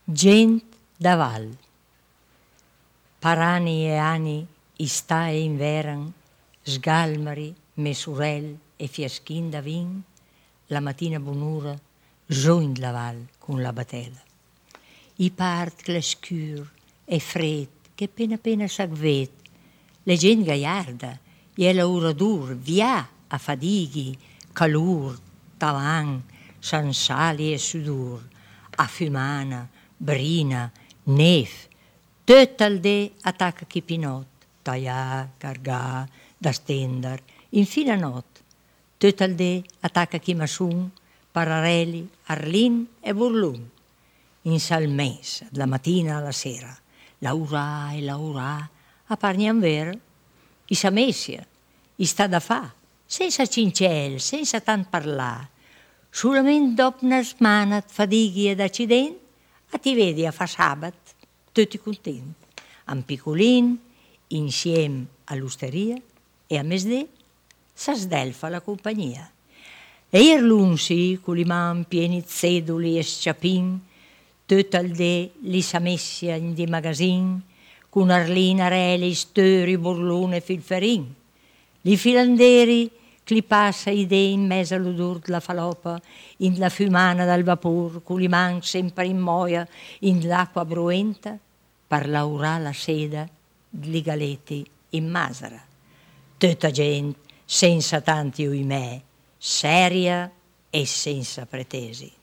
Gent da val. Per anni e anni, istà e inveran, sgalmari, mesurel e fiaschin da vin, la mattina bonura, giogn la val con la batella. I part clescur e fred, che pena s'agvet, le gent gaiarda, e la ora dur, via a fadighi, calur, tavan, sansali e sudur, a fumana, brina, nef, tot el dè attacca chi pinot, taià, cargà, da stender, infine a not, tot el dè attacca chi masun, parareli, arlin e burlun, in sal mes, la mattina alla sera, laurà e laurà, a parnian ver, i sa messia, i sta da fa, senza cincel, senza tant parlar, solament dop una setmana fadighi ed accident, a ti vedi a fa sabat, tutti content, amb picolin, insiem all'osteria e a mesdè s'asdelfa la compagnia. E l'unsi, con li man pieni zeduli e sciapin, tot el dè li sa messia in di magazin, con arlina, reli, störi, burlone e filferin. Li filanderi li passa idee in mezzo all'odor della falopa, in la fumana dal vapor, con li man sempre in moia, in l'acqua bruenta, per laurà la seda dli galeti in masara. Tutta gent senza tanti uimè, seria e senza pretesi.